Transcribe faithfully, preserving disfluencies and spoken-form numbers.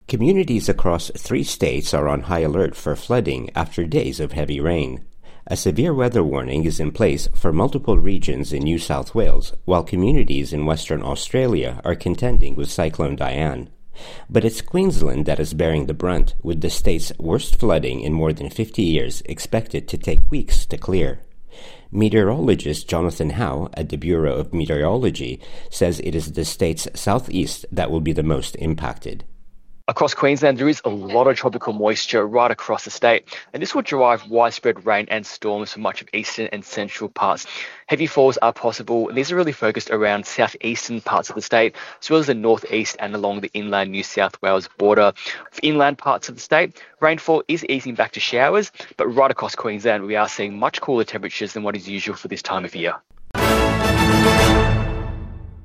Communities across three states are on high alert for flooding after days of heavy rain. A severe weather warning is in place for multiple regions in New South Wales, while communities in Western Australia are contending with Cyclone Diane. But it's Queensland that is bearing the brunt, with the state's worst flooding in more than fifty years expected to take weeks to clear. Meteorologist Jonathan Howe at the Bureau of Meteorology says it is the state's southeast that will be the most impacted. Across Queensland, there is a lot of tropical moisture right across the state, and this will drive widespread rain and storms for much of eastern and central parts. Heavy falls are possible, and these are really focused around southeastern parts of the state, as well as the northeast and along the inland New South Wales border. For inland parts of the state, rainfall is easing back to showers, but right across Queensland, we are seeing much cooler temperatures than what is usual for this time of year.